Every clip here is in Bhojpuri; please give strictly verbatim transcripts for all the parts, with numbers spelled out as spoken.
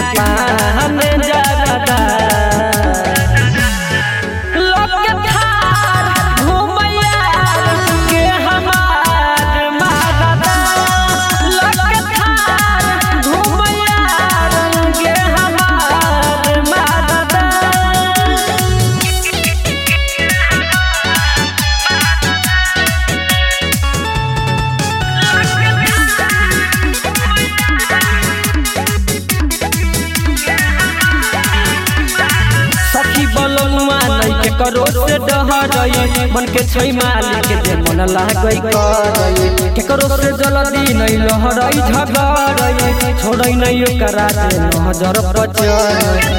पान जरदा लोग के थार घूमैया के हमार मारदा लोग के थार घूमैया के हमार मारदा सखी बलनुआ नहीं के करो से डहरई मन के छै मालिक जे मन लागई करई के करो से जल्दी नहीं लहरई झगड़ई छोड़ई नहीं ओकरा से नजर पचई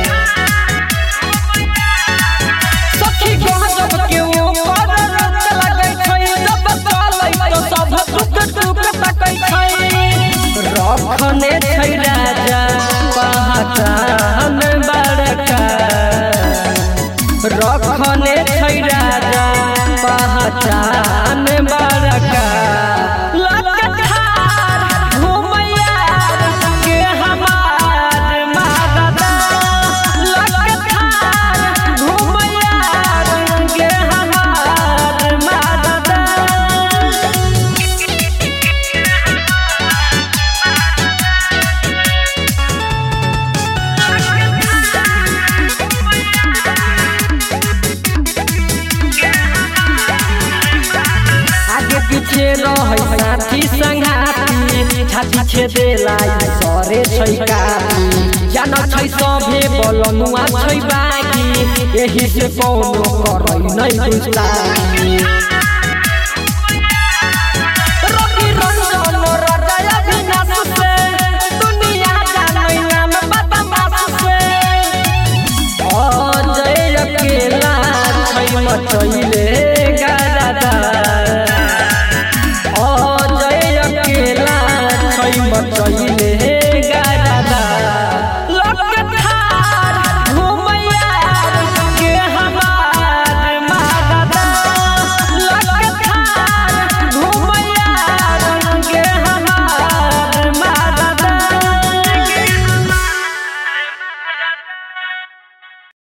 सखी गजब के ऊपर रत लगई छै जब चलई तो सब टुक टुक तकै छै रखने छै राजा पहचान बड़का रखने छै राजा पहचान बड़का लोग के थार घूमैया के हमार मारदा लोग के थार घूमैया के हमार मारदा आगे पीछे रहै साथी संगाती छाती छेदेला सरे छै काती जान छै सभे बलनुआ छै बागी एही से कोनो करै नै दुस्तानी रवि रंजन रजया विनाश से दुनिया जानै नाम बदमाश से अजय अकेला छै मचैले गरदा अजय अकेला छै मचैले